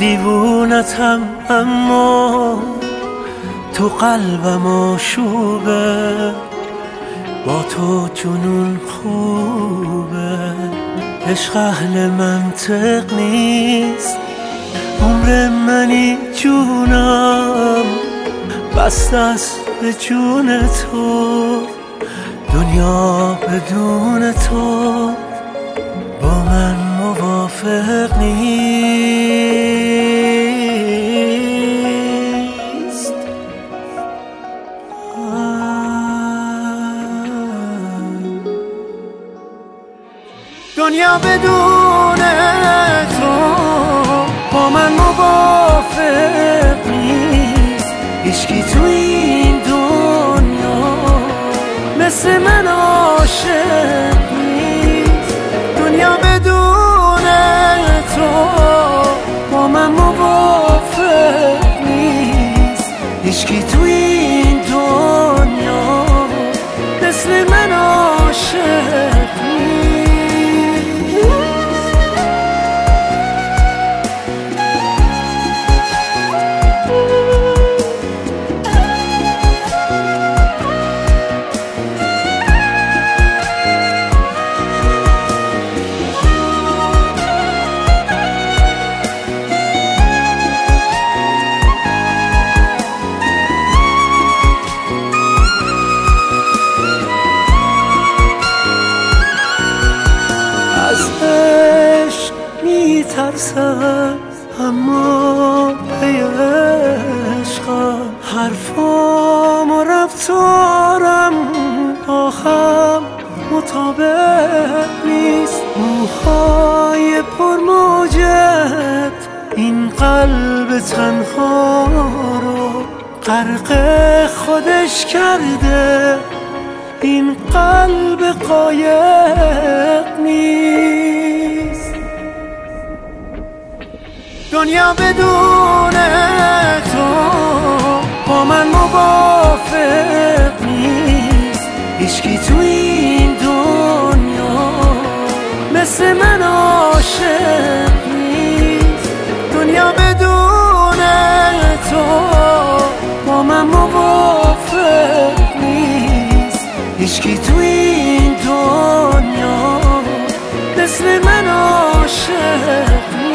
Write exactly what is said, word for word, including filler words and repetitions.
دیوونتم اما تو قلبم آشوبه، با تو جنون خوبه. عشق اهل منطق نیست، عمر منی جونم بسته است به جون تو. دنیا بدون تو با من موافق نیست. دنیا بدون تو با من موافق نیست. هیچکی تو این دنیا مثل من عاشق نیست. دنیا بدون تو با من موافق نیست. هیچکی تو این دنیا مثل من عاشق نیست. از عشق میترسم اما پی عشقم، حرفام و رفتارم با هم مطابق نیست. موهای پرموجت این قلب تنها رو غرق خودش کرده. این قلب قایق نیست. دنیا بدون تو با من موافق نیست. هیچکی تو این دنیا مثل من عاشق نیست. دنیا بدون تو با من موافق نیست. هیچکی تو این دنیا مثل من عاشق نیست.